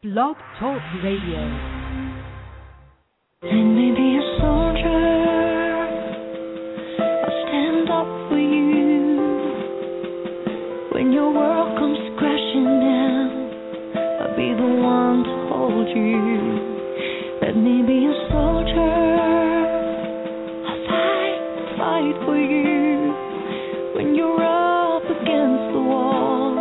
Blog Talk Radio. Let me be a soldier. I'll stand up for you. When your world comes crashing down, I'll be the one to hold you. Let me be a soldier. I'll fight for you. When you're up against the wall,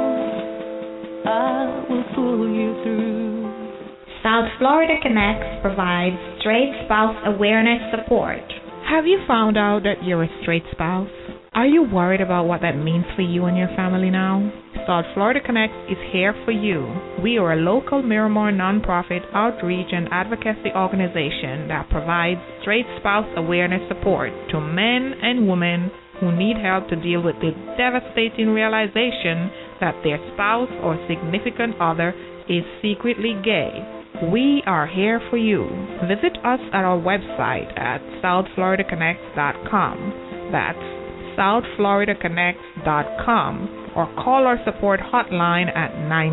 I will pull you through. South Florida Connects provides straight spouse awareness support. Have you found out that you're a straight spouse? Are you worried about what that means for you and your family now? South Florida Connects is here for you. We are a local Miramar nonprofit outreach and advocacy organization that provides straight spouse awareness support to men and women who need help to deal with the devastating realization that their spouse or significant other is secretly gay. We are here for you. Visit us at our website at southfloridaconnects.com. That's southfloridaconnects.com, or call our support hotline at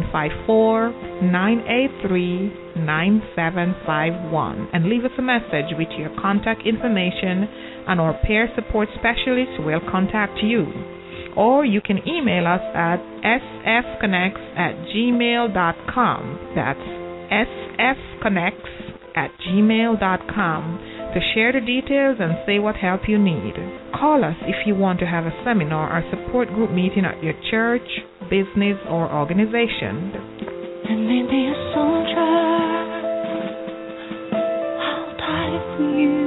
954-983-9751 and leave us a message with your contact information, and our peer support specialist will contact you. Or you can email us at sfconnects@gmail.com. That's sfconnects@gmail.com to share the details and say what help you need. Call us if you want to have a seminar or support group meeting at your church, business, or organization. Let me be a soldier. I'll die for you.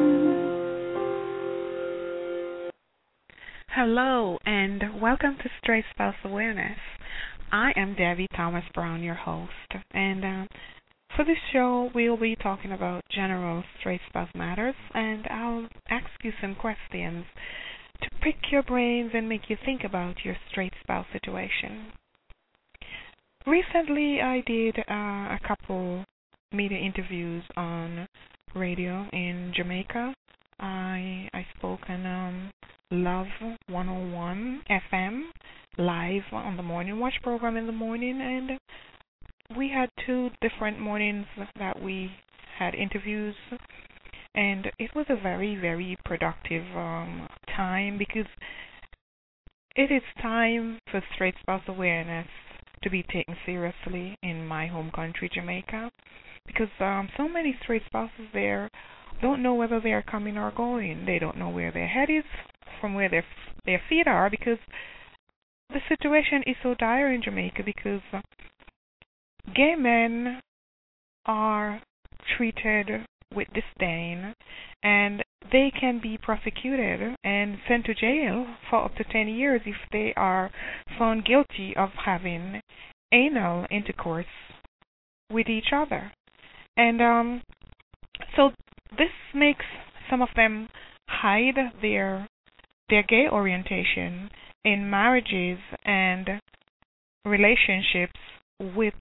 Hello, and welcome to Straight Spouse Awareness. I am Debbie Thomas Brown, your host, and for this show, we'll be talking about general straight spouse matters, and I'll ask you some questions to prick your brains and make you think about your straight spouse situation. Recently, I did a couple media interviews on radio in Jamaica. I spoke on Love 101 FM live on the Morning Watch program in the morning, and we had 2 different mornings that we had interviews, and it was a very, very productive time, because it is time for straight spouse awareness to be taken seriously in my home country, Jamaica, because so many straight spouses there don't know whether they are coming or going. They don't know where their head is from where their feet are, because the situation is so dire in Jamaica, because gay men are treated with disdain, and they can be prosecuted and sent to jail for up to 10 years if they are found guilty of having anal intercourse with each other. And so this makes some of them hide their gay orientation in marriages and relationships with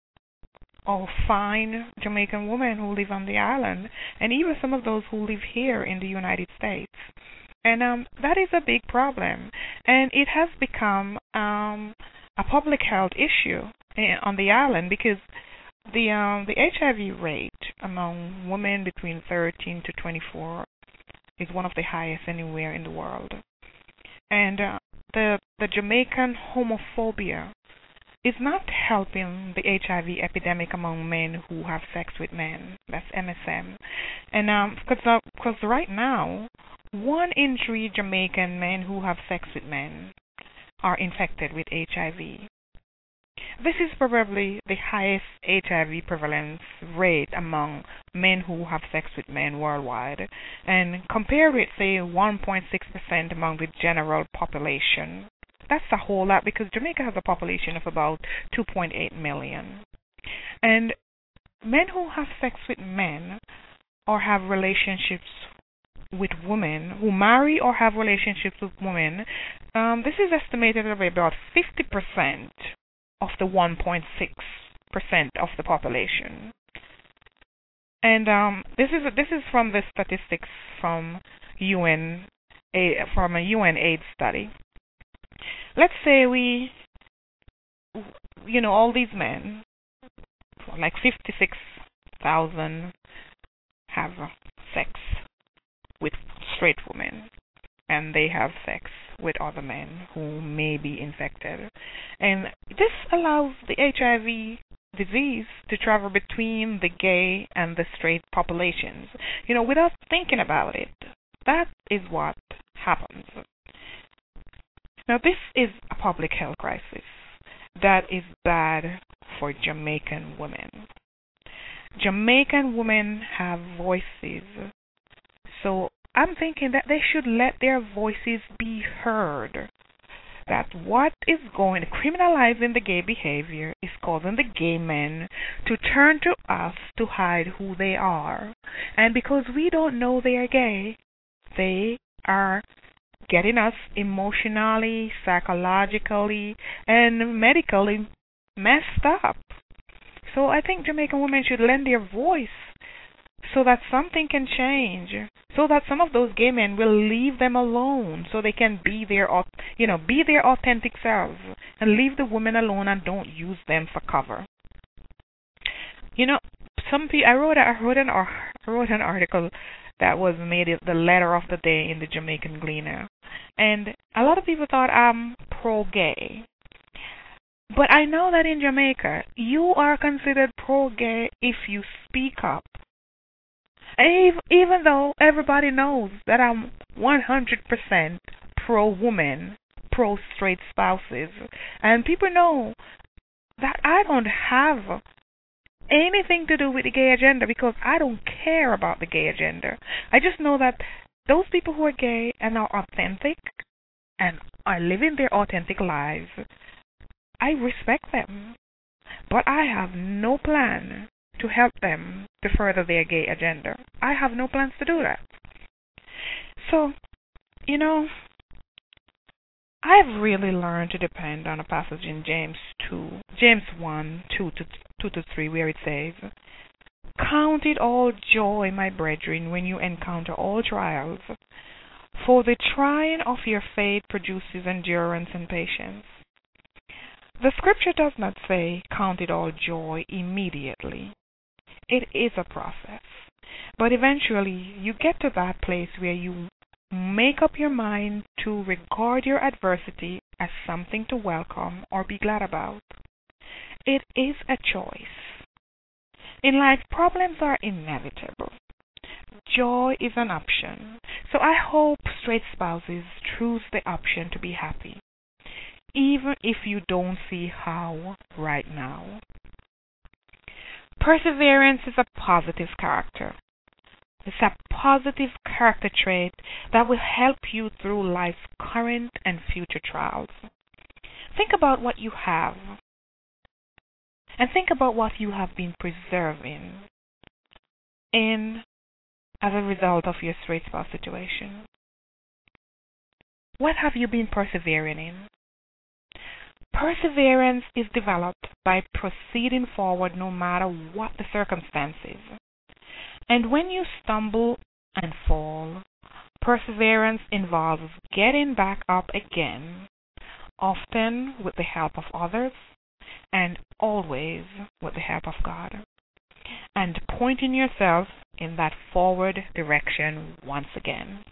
fine Jamaican women who live on the island, and even some of those who live here in the United States. And that is a big problem, and it has become a public health issue on the island, because the HIV rate among women between 13 to 24 is one of the highest anywhere in the world. And the Jamaican homophobia is not helping the HIV epidemic among men who have sex with men. That's MSM. And because right now, 1 in 3 Jamaican men who have sex with men are infected with HIV. This is probably the highest HIV prevalence rate among men who have sex with men worldwide, and compare with, say, 1.6% among the general population. That's a whole lot, because Jamaica has a population of about 2.8 million. And men who have sex with men or have relationships with women, who marry or have relationships with women, this is estimated to be about 50% of the 1.6% of the population. And this is from the statistics from a UN AIDS study. Let's say all these men like 56,000 have sex with straight women, and they have sex with other men who may be infected. And this allows the HIV disease to travel between the gay and the straight populations, without thinking about it. That is what happens. Now, this is a public health crisis that is bad for Jamaican women. Jamaican women have voices, so I'm thinking that they should let their voices be heard. That what is criminalizing the gay behavior is causing the gay men to turn to us to hide who they are. And because we don't know they are gay, they are getting us emotionally, psychologically, and medically messed up. So I think Jamaican women should lend their voice so that something can change, so that some of those gay men will leave them alone, so they can be their authentic selves, and leave the women alone and don't use them for cover. Some people. I wrote an article that was made the letter of the day in the Jamaican Gleaner, and a lot of people thought I'm pro-gay. But I know that in Jamaica, you are considered pro-gay if you speak up. Even though everybody knows that I'm 100% pro-woman, pro-straight spouses, and people know that I don't have anything to do with the gay agenda because I don't care about the gay agenda. I just know that those people who are gay and are authentic and are living their authentic lives, I respect them. But I have no plan to help them to further their gay agenda. I have no plans to do that. So, I've really learned to depend on a passage in James 1, 2 to 3, where it says, "Count it all joy, my brethren, when you encounter all trials, for the trying of your faith produces endurance and patience." The scripture does not say count it all joy immediately. It is a process. But eventually you get to that place where you make up your mind to regard your adversity as something to welcome or be glad about. It is a choice. In life, problems are inevitable. Joy is an option. So I hope straight spouses choose the option to be happy, even if you don't see how right now. Perseverance is a positive character. It's a positive character trait that will help you through life's current and future trials. Think about what you have, and think about what you have been preserving as a result of your straight spouse situation. What have you been persevering in? Perseverance is developed by proceeding forward no matter what the circumstances. And when you stumble and fall, perseverance involves getting back up again, often with the help of others and always with the help of God, and pointing yourself in that forward direction once again.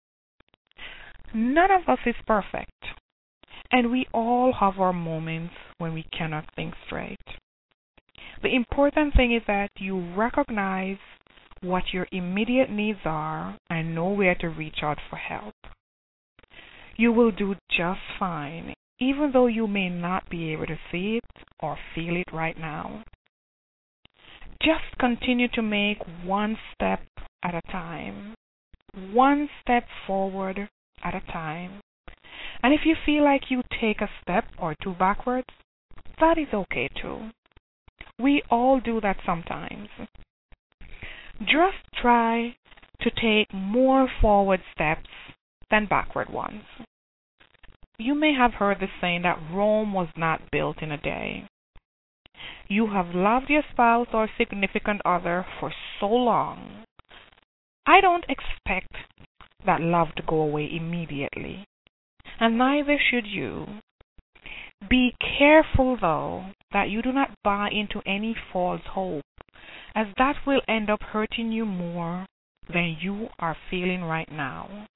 None of us is perfect, and we all have our moments when we cannot think straight. The important thing is that you recognize what your immediate needs are and know where to reach out for help. You will do just fine, even though you may not be able to see it or feel it right now. Just continue to make one step at a time, one step forward at a time. And if you feel like you take a step or two backwards, that is okay too. We all do that sometimes. Just try to take more forward steps than backward ones. You may have heard the saying that Rome was not built in a day. You have loved your spouse or significant other for so long. I don't expect that love to go away immediately, and neither should you. Be careful, though, that you do not buy into any false hope, as that will end up hurting you more than you are feeling right now.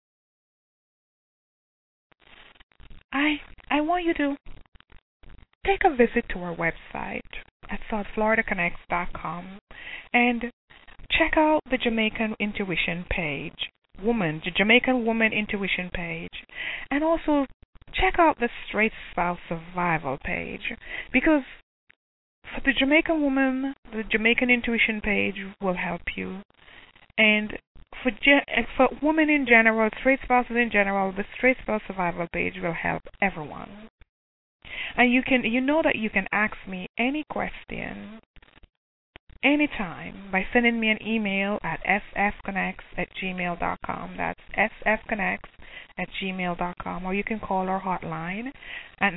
I want you to take a visit to our website at southfloridaconnects.com and check out the Jamaican Intuition page, the Jamaican Woman Intuition page, and also check out the Straight Spouse Survival page, because for the Jamaican Woman, the Jamaican Intuition page will help you, and for women in general, straight spouses in general, the Straight Spouse Survival page will help everyone. And you know that you can ask me any question anytime by sending me an email at sfconnects@gmail.com. That's sfconnects@gmail.com. Or you can call our hotline at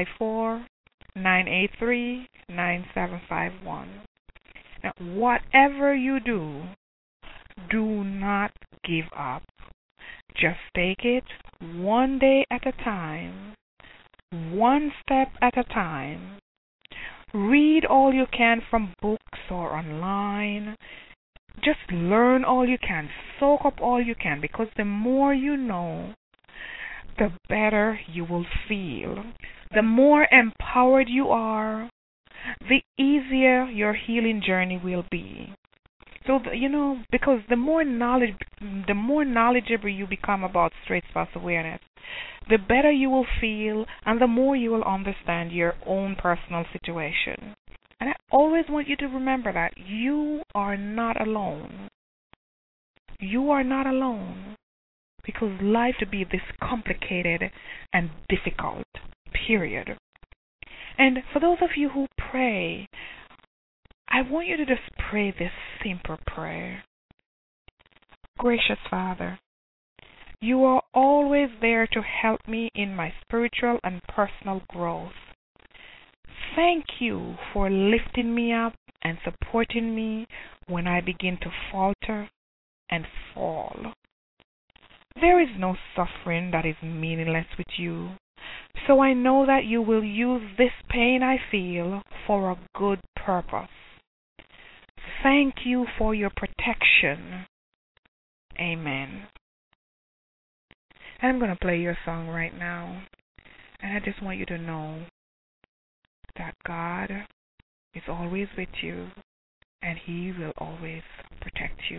954-983-9751. Now, whatever you do, do not give up. Just take it one day at a time, one step at a time. Read all you can from books or online. Just learn all you can. Soak up all you can, because the more you know, the better you will feel. The more empowered you are, the easier your healing journey will be. So, because the more knowledgeable you become about straight spouse awareness, the better you will feel and the more you will understand your own personal situation. And I always want you to remember that you are not alone. You are not alone, because life to be this complicated and difficult, period. And for those of you who pray, I want you to just pray this simple prayer. Gracious Father, you are always there to help me in my spiritual and personal growth. Thank you for lifting me up and supporting me when I begin to falter and fall. There is no suffering that is meaningless with you, so I know that you will use this pain I feel for a good purpose. Thank you for your protection. Amen. And I'm going to play your song right now. And I just want you to know that God is always with you, and He will always protect you.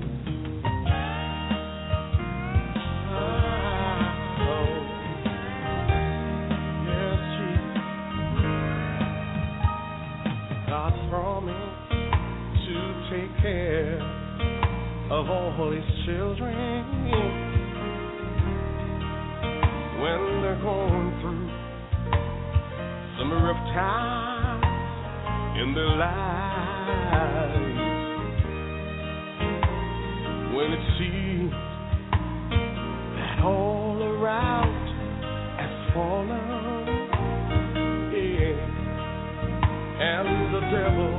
God promised to take care of all His children when they're going through some rough times in their lives. When it seems that all around has fallen, yeah, and the devil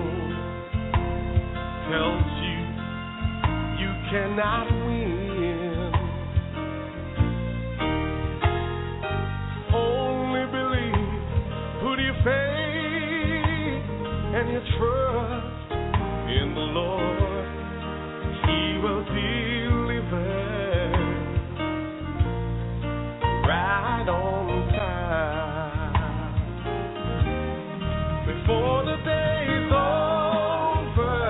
tells you you cannot win. Only believe, put your faith and your trust in the Lord. He will deliver right on time. Before the day's over,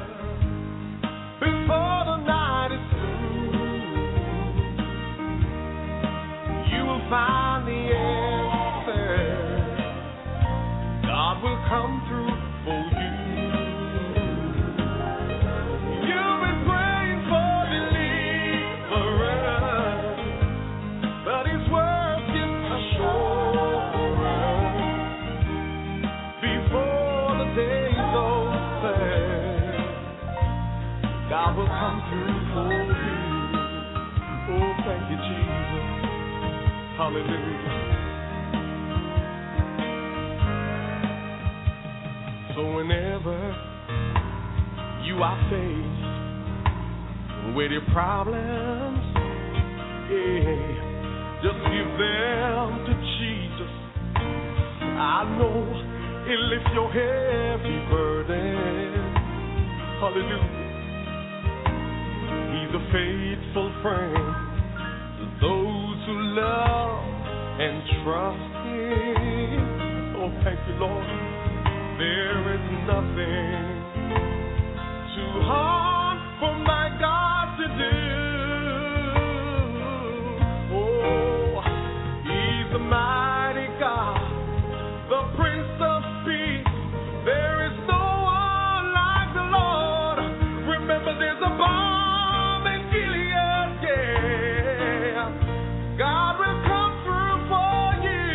before the night is through, you will find the answer. God will come through for you. You've been praying for deliverance, but His word gives assurance. Before the day's over, God will come through for you. Oh, thank you, Jesus. Hallelujah. So whenever you are faced with your problems, yeah, just give them to Jesus. I know it lifts your heavy burden. Hallelujah. He's a faithful friend to those who love and trust him. Oh, thank you, Lord. There is nothing too hard for my God to do. Oh, he's a mighty God, the Prince of Peace. There is no one like the Lord. Remember, there's a balm in Gilead, yeah. God will come through for you,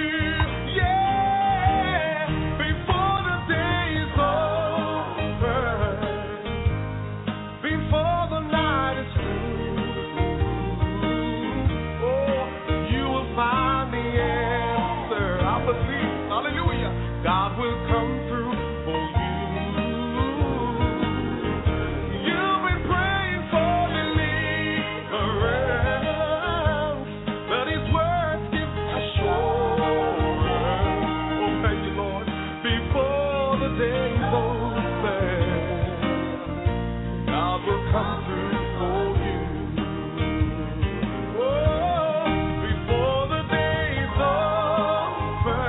yeah. Before the day is over, before the night is through, oh, you will find the answer. I believe, hallelujah. God will come through for you. You've been praying for deliverance, but his words give assurance. Oh, thank you, Lord. Before the day is over, God will come through for you. Oh, before the day is over,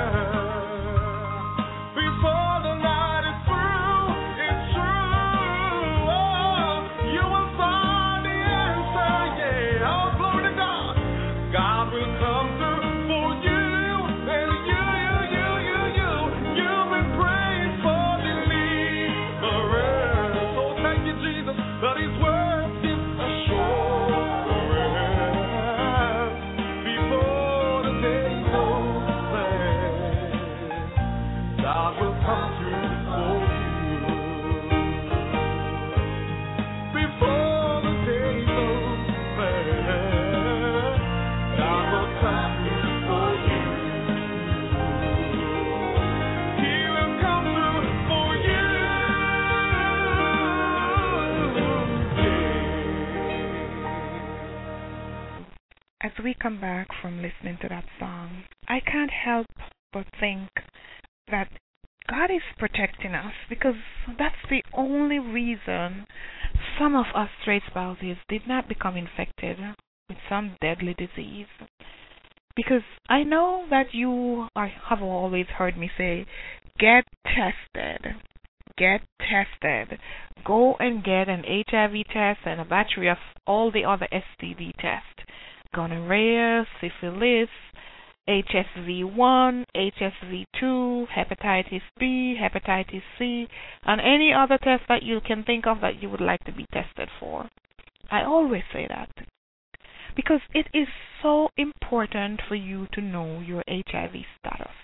before the night is through, it's true. Oh, you will find the answer, yeah. Oh, glory to God. God will come through for you, and you've been praying for deliverance. Oh, thank you, Jesus, that his word is assurance. Before the day is over, God will come through for you. Before the day is over, God will come through for you. He will come through for you. As we come back from listening to that song, I can't help but think that God is protecting us, because that's the only reason some of us straight spouses did not become infected with some deadly disease. Because I know that you have always heard me say, get tested. Get tested. Go and get an HIV test and a battery of all the other STD tests. Gonorrhea, syphilis, HSV1, HSV2, hepatitis B, hepatitis C, and any other test that you can think of that you would like to be tested for. I always say that because it is so important for you to know your HIV status.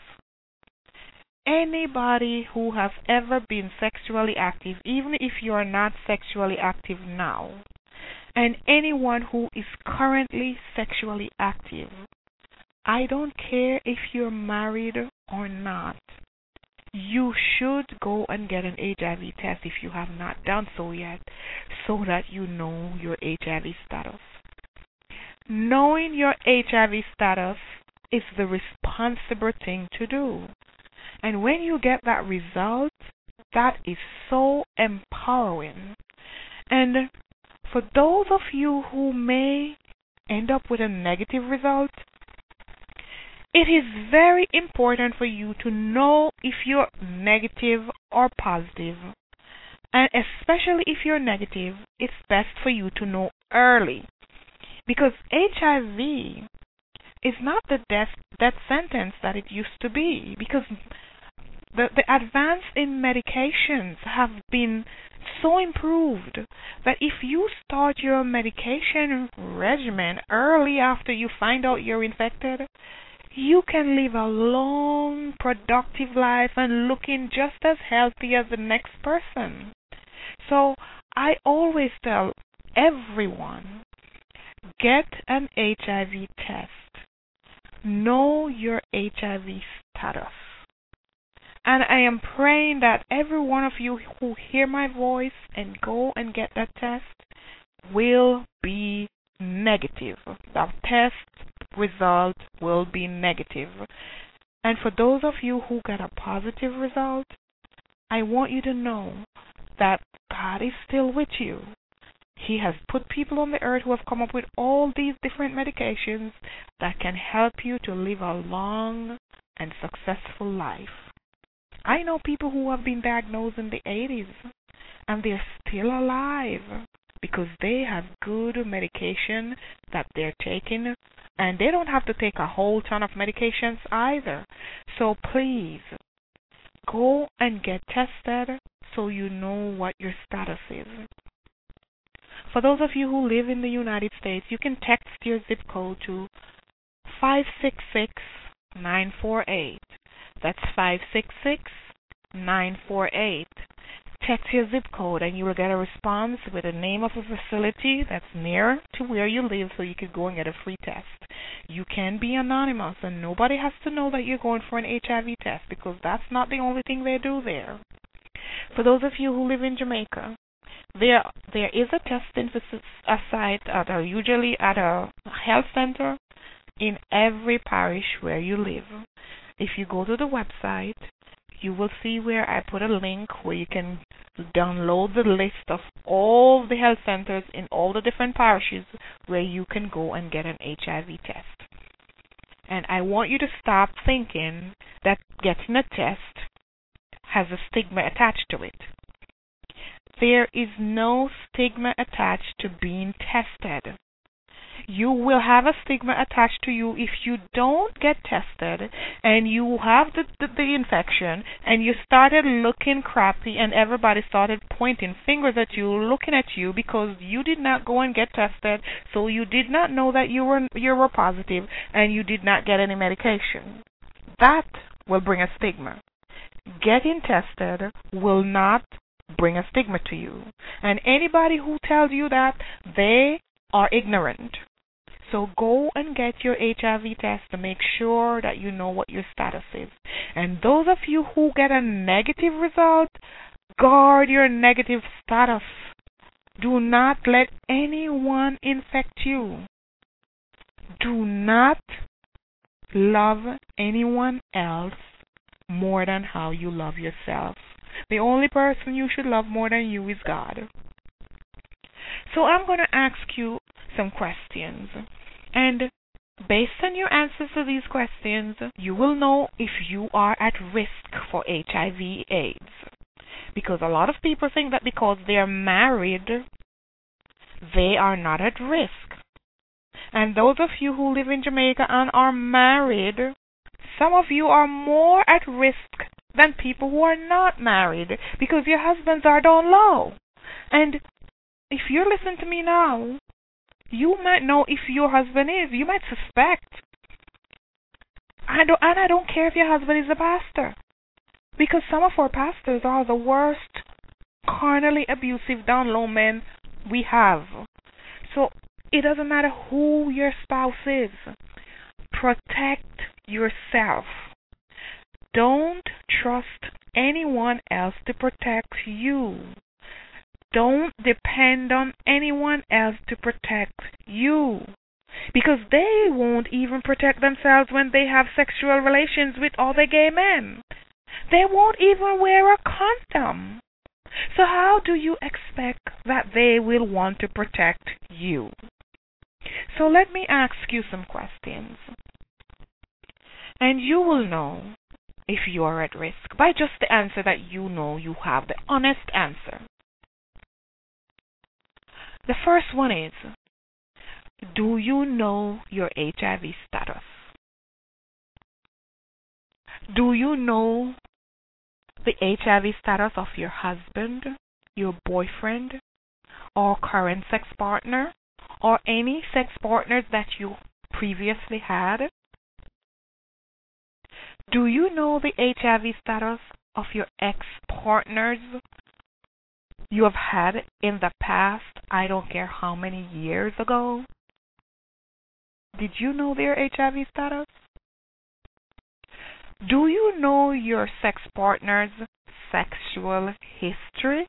Anybody who has ever been sexually active, even if you are not sexually active now, and anyone who is currently sexually active, I don't care if you're married or not, you should go and get an HIV test if you have not done so yet, so that you know your HIV status. Knowing your HIV status is the responsible thing to do. And when you get that result, that is so empowering. And for those of you who may end up with a negative result, it is very important for you to know if you're negative or positive. And especially if you're negative, it's best for you to know early. Because HIV is not the death sentence that it used to be. Because the advance in medications have been so improved that if you start your medication regimen early after you find out you're infected, you can live a long, productive life and looking just as healthy as the next person. So I always tell everyone, get an HIV test. Know your HIV status. And I am praying that every one of you who hear my voice and go and get that test will be negative. That test result will be negative. And for those of you who got a positive result, I want you to know that God is still with you. He has put people on the earth who have come up with all these different medications that can help you to live a long and successful life. I know people who have been diagnosed in the 80s and they're still alive because they have good medication that they're taking, and they don't have to take a whole ton of medications either. So please, go and get tested so you know what your status is. For those of you who live in the United States, you can text your zip code to 566-948. That's 566-948. Text your zip code and you will get a response with the name of a facility that's near to where you live so you can go and get a free test. You can be anonymous and nobody has to know that you're going for an HIV test because that's not the only thing they do there. For those of you who live in Jamaica, there is a testing site usually at a health center in every parish where you live. If you go to the website, you will see where I put a link where you can download the list of all the health centers in all the different parishes where you can go and get an HIV test. And I want you to stop thinking that getting a test has a stigma attached to it. There is no stigma attached to being tested. You will have a stigma attached to you if you don't get tested and you have the infection and you started looking crappy and everybody started pointing fingers at you, looking at you because you did not go and get tested, so you did not know that you were positive and you did not get any medication. That will bring a stigma. Getting tested will not bring a stigma to you. And anybody who tells you that, they are ignorant. So go and get your HIV test to make sure that you know what your status is. And those of you who get a negative result, guard your negative status. Do not let anyone infect you. Do not love anyone else more than how you love yourself. The only person you should love more than you is God. So I'm going to ask you some questions. And based on your answers to these questions, you will know if you are at risk for HIV/AIDS. Because a lot of people think that because they are married, they are not at risk. And those of you who live in Jamaica and are married, some of you are more at risk than people who are not married because your husbands are down low. And if you're listening to me now, you might know if your husband is. You might suspect. I don't care if your husband is a pastor. Because some of our pastors are the worst carnally abusive down low men we have. So it doesn't matter who your spouse is. Protect yourself. Don't trust anyone else to protect you. Don't depend on anyone else to protect you. Because they won't even protect themselves when they have sexual relations with other gay men. They won't even wear a condom. So how do you expect that they will want to protect you? So let me ask you some questions. And you will know if you are at risk by just the answer that you know you have, the honest answer. The first one is, do you know your HIV status? Do you know the HIV status of your husband, your boyfriend, or current sex partner, or any sex partners that you previously had? Do you know the HIV status of your ex-partners you have had in the past, I don't care how many years ago? Did you know their HIV status? Do you know your sex partner's sexual history?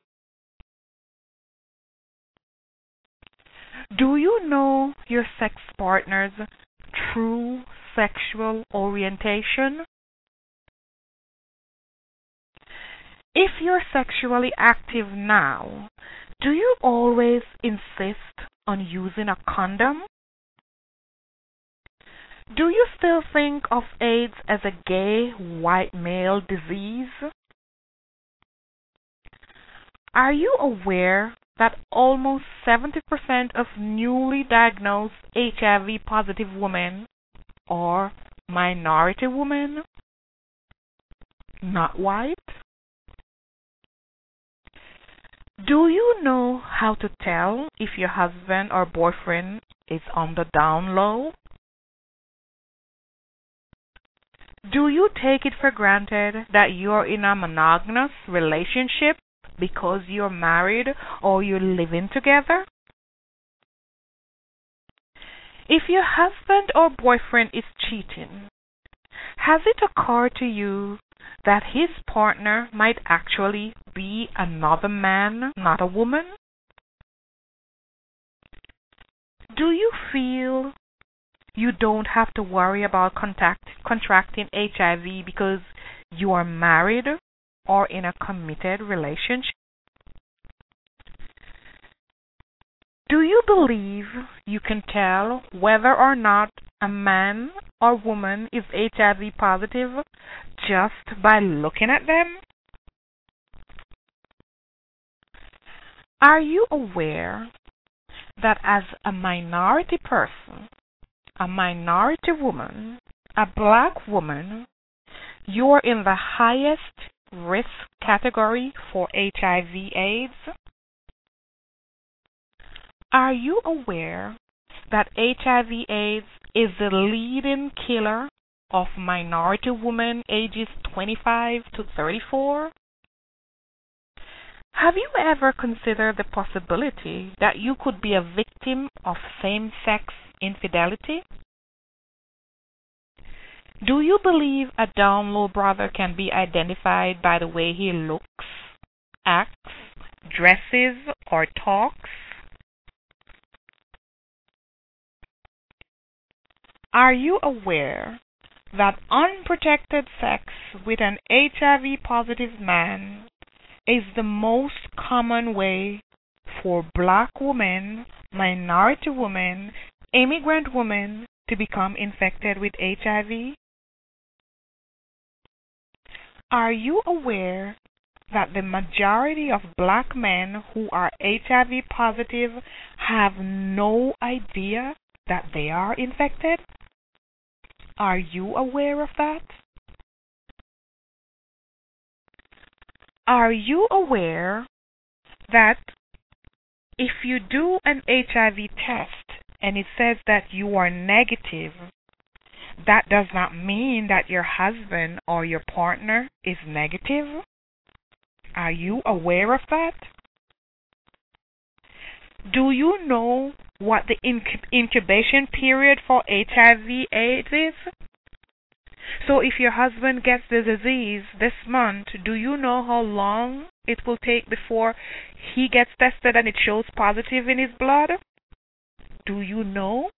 Do you know your sex partner's true sexual orientation? If you're sexually active now, do you always insist on using a condom? Do you still think of AIDS as a gay white male disease? Are you aware that almost 70% of newly diagnosed HIV positive women are minority women, not white? Do you know how to tell if your husband or boyfriend is on the down low? Do you take it for granted that you're in a monogamous relationship because you're married or you're living together? If your husband or boyfriend is cheating, has it occurred to you that his partner might actually be another man, not a woman? Do you feel you don't have to worry about contracting HIV because you are married or in a committed relationship? Do you believe you can tell whether or not a man or woman is HIV positive just by looking at them? Are you aware that as a minority person, a minority woman, a black woman, you're in the highest risk category for HIV/AIDS? Are you aware that HIV/AIDS is the leading killer of minority women ages 25 to 34? Have you ever considered the possibility that you could be a victim of same-sex infidelity? Do you believe a down-low brother can be identified by the way he looks, acts, dresses, or talks? Are you aware that unprotected sex with an HIV-positive man is the most common way for black women, minority women, immigrant women to become infected with HIV? Are you aware that the majority of black men who are HIV positive have no idea that they are infected? Are you aware of that? Are you aware that if you do an HIV test and it says that you are negative, that does not mean that your husband or your partner is negative? Are you aware of that? Do you know what the incubation period for HIV/AIDS is? So if your husband gets the disease this month, do you know how long it will take before he gets tested and it shows positive in his blood? Do you know?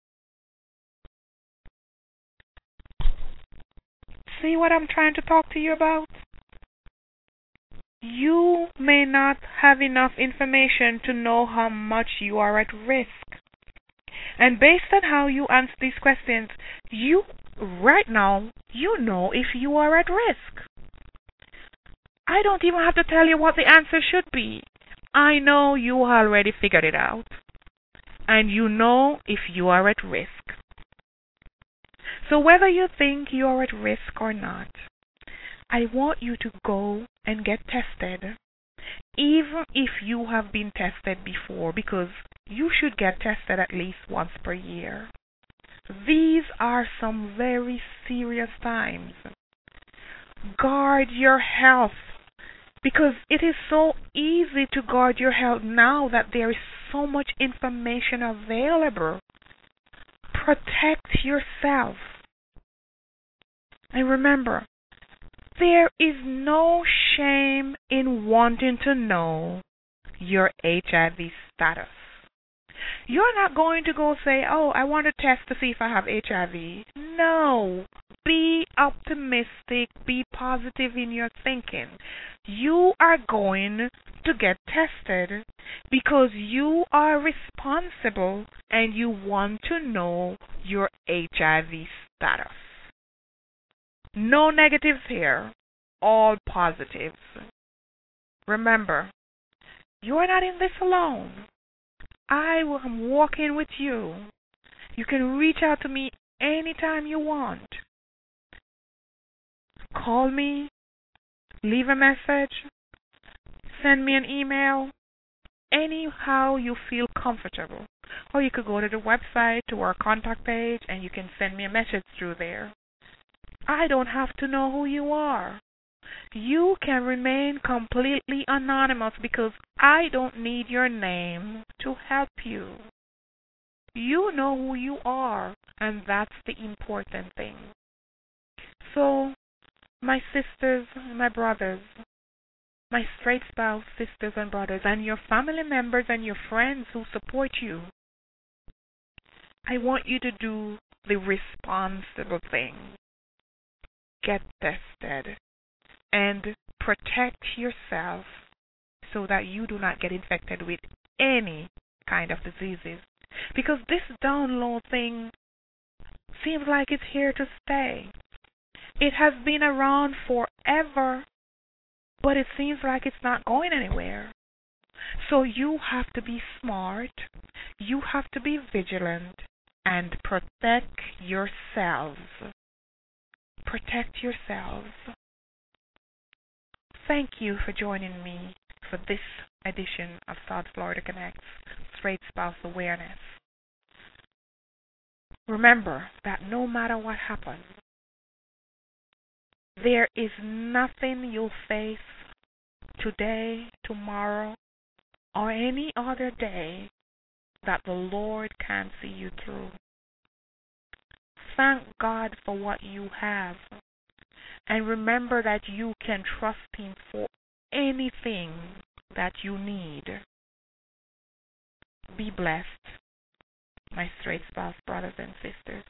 See what I'm trying to talk to you about? You may not have enough information to know how much you are at risk. And based on how you answer these questions, you, right now, you know if you are at risk. I don't even have to tell you what the answer should be. I know you already figured it out. And you know if you are at risk. So whether you think you are at risk or not, I want you to go and get tested, even if you have been tested before, because you should get tested at least once per year. These are some very serious times. Guard your health, because it is so easy to guard your health now that there is so much information available. Protect yourself. And remember, there is no shame in wanting to know your HIV status. You're not going to go say, oh, I want to test to see if I have HIV. No. Be optimistic. Be positive in your thinking. You are going to get tested because you are responsible and you want to know your HIV status. No negatives here, all positives. Remember, you are not in this alone. I am walking with you. You can reach out to me anytime you want. Call me, leave a message, send me an email, anyhow you feel comfortable. Or you could go to the website, to our contact page, and you can send me a message through there. I don't have to know who you are. You can remain completely anonymous because I don't need your name to help you. You know who you are, and that's the important thing. So, my sisters, my brothers, my straight spouse sisters and brothers, and your family members and your friends who support you, I want you to do the responsible thing. Get tested and protect yourself so that you do not get infected with any kind of diseases. Because this download thing seems like it's here to stay. It has been around forever, but it seems like it's not going anywhere. So you have to be smart, you have to be vigilant, and protect yourselves. Protect yourselves. Thank you for joining me for this edition of South Florida Connects Straight Spouse Awareness. Remember that no matter what happens, there is nothing you'll face today, tomorrow, or any other day that the Lord can't see you through. Thank God for what you have. And remember that you can trust Him for anything that you need. Be blessed, my straight spouse brothers and sisters.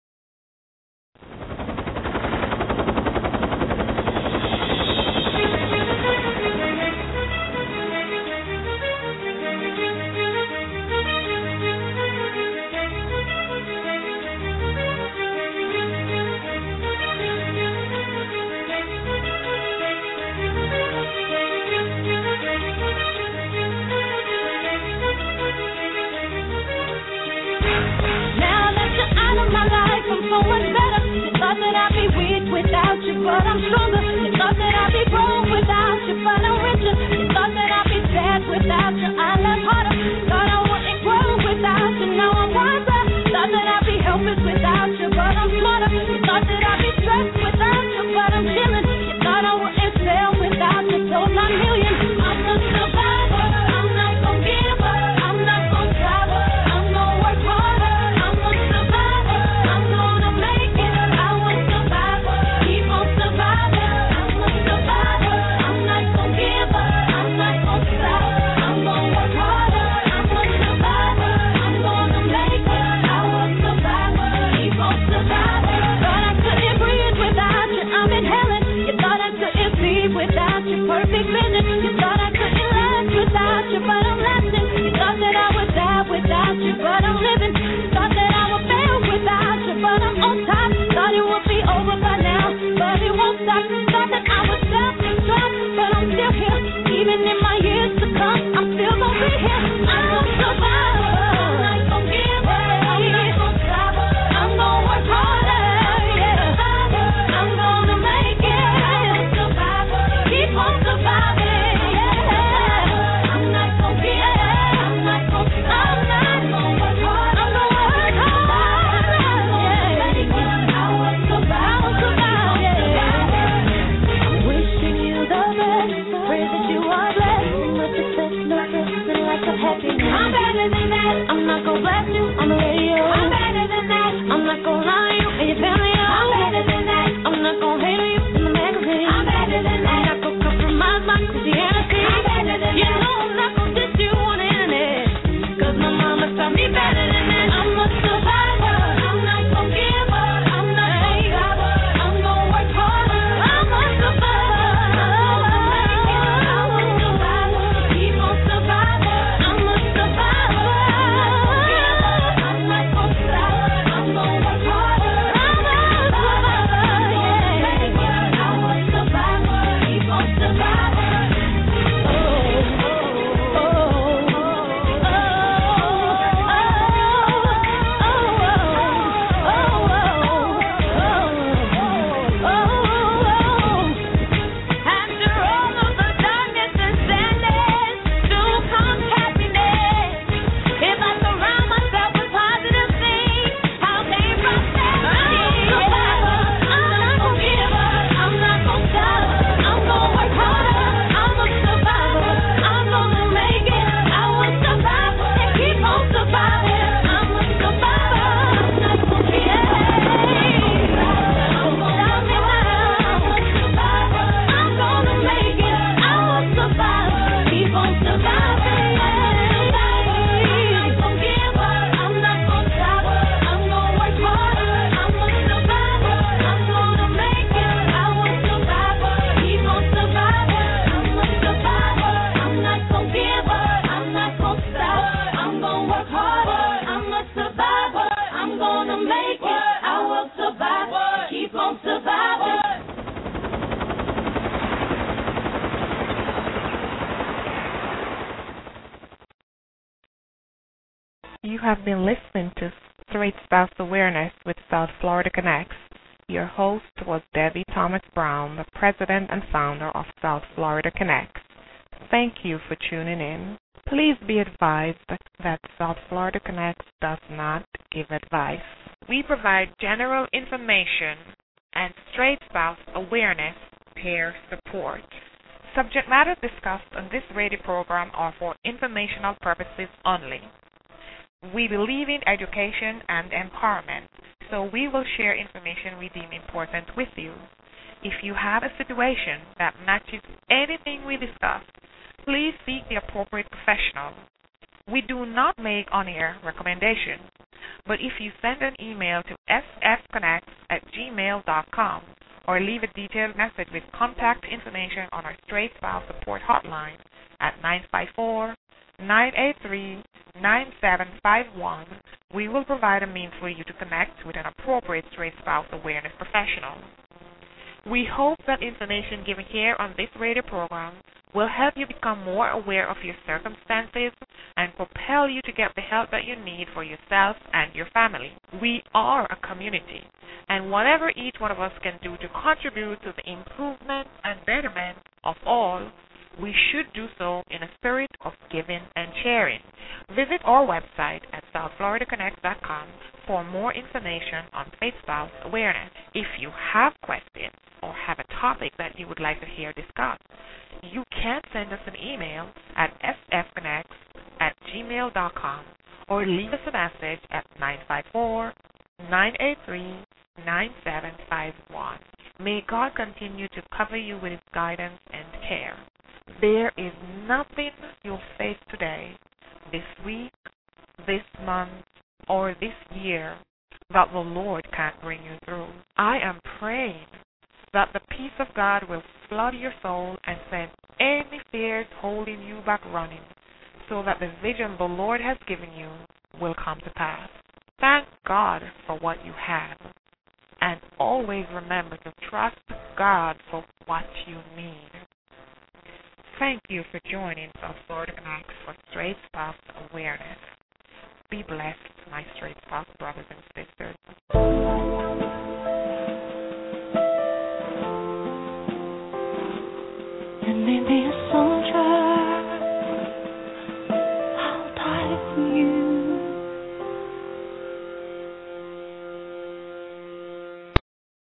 So much better. You thought that I'd be weak without you, but I'm stronger. You thought that I'd be broke without you, but I'm richer. You thought that I'd be sad without you, I love harder. Thought I wouldn't grow without you, now I'm wiser. Thought that I'd be helpless without you, but I'm smarter. You thought that I'd be stressed without you, but I'm chilling. You thought I wouldn't fail without you, so I'm million. I'm a survivor. I'm not gonna give up. I'm not gonna stop. I'm gonna work harder. I'm a survivor. I'm gonna make it. I will survive. Keep on surviving. I'm a survivor. I'm not gonna give up. I'm not gonna stop. I'm gonna work harder. I'm a survivor. I'm gonna make it. I will survive. Keep on surviving. Thought I couldn't breathe without you. I'm inhaling. You thought I couldn't see without your perfect vision. You thought I couldn't last without you, but I'm lasting. You thought that I would die without you, but I'm living. You thought that I would fail without you, but I'm on top. Thought it would be over by now, but it won't stop. Thought that I would stop, but I'm still here. Even in my years to come, I'm still gonna be here. I'm a survivor. I'm not gonna give up. I'm not gonna stop. I'm gonna work harder. Yeah. I'm gonna make it. Survivor. Keep on surviving. Yeah. I'm not gonna give up. I'm not gonna stop. I'm gonna work hard. I'm gonna work hard. Yeah. I will survive. Yeah. I'm wishing you the best. Pray that you are blessed with success, no stress, and lots of happiness. I'm better than that. I'm not gonna blast you on the radio. I'm better than that. I'm not gonna lie to you and your family. I'm better than that. I'm not gonna hate on you in the magazine. I'm better than that. I'm not gonna compromise my Christianity. I'm better than that. You know I'm not gonna diss you on the internet, 'cause my mama taught You have been listening to Straight Spouse Awareness with South Florida Connects. Your host was Debbie Thomas Brown, the president and founder of South Florida Connects. Thank you for tuning in. Please be advised that South Florida Connects does not give advice. We provide general information and straight spouse awareness peer support. Subject matter discussed on this radio program are for informational purposes only. We believe in education and empowerment, so we will share information we deem important with you. If you have a situation that matches anything we discuss, please seek the appropriate professional. We do not make on-air recommendations, but if you send an email to sfconnects@gmail.com or leave a detailed message with contact information on our Straight Spouse Support Hotline at 954-983-9751, we will provide a means for you to connect with an appropriate straight spouse awareness professional. We hope that information given here on this radio program will help you become more aware of your circumstances and propel you to get the help that you need for yourself and your family. We are a community, and whatever each one of us can do to contribute to the improvement and betterment of all, we should do so in a spirit of giving and sharing. Visit our website at southfloridaconnect.com for more information on Faith Spouse Awareness. If you have questions or have a topic that you would like to hear discussed, you can send us an email at sfconnects@gmail.com or leave us a message at 954-983-9751. May God continue to cover you with His guidance and care. There is nothing you'll face today, this week, this month, or this year that the Lord can't bring you through. I am praying that the peace of God will flood your soul and send any fears holding you back running, so that the vision the Lord has given you will come to pass. Thank God for what you have, and always remember to trust God for what you need. Thank you for joining South Florida Connects for Straight Spouse Awareness. Be blessed, my straight spouse brothers and sisters. And maybe a song